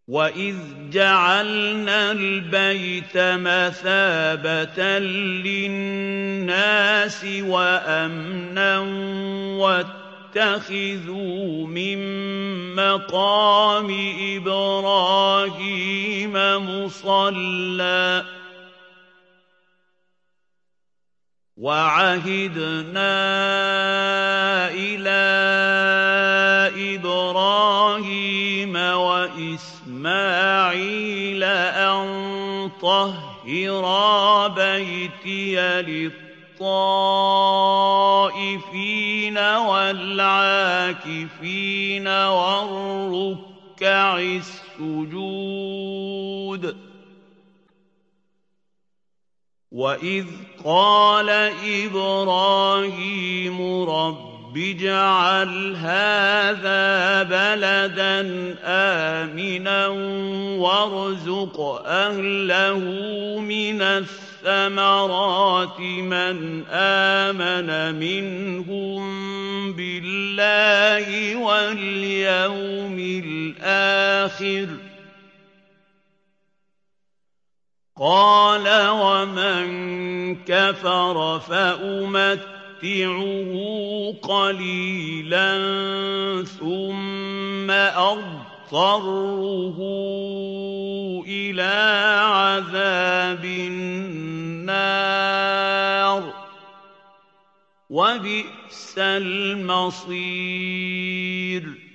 وَإِذْ جَعَلْنَا الْبَيْتَ مَثَابَةً لِّلنَّاسِ وَأَمْنًا وَاتَّخِذُوا مِن مَّقَامِ إِبْرَاهِيمَ مُصَلًّى ۖ وَعَهِدْنَا إِلَىٰ إِبْرَاهِيمَ وَإِسْمَاعِيلَ أَن طَهِّرَا بَيْتِيَ لِلطَّائِفِينَ وَالْعَاكِفِينَ وَالرُّكَّعِ السُّجُودِ وَإِذْ قَالَ إِبْرَاهِيمُ رَبِّ اجْعَلْ هَٰذَا بَلَدًا آمِنًا وَارْزُقْ أَهْلَهُ مِنَ الثَّمَرَاتِ مَنْ آمَنَ مِنْهُم بِاللَّهِ وَالْيَوْمِ الْآخِرِ ۖ قَالَ وَمَن كَفَرَ فَأُمَتِّعُهُ قَلِيلًا ثُمَّ أَضْطَرُّهُ إِلَىٰ عَذَابِ النَّارِ ۖ وَبِئْسَ الْمَصِيرُ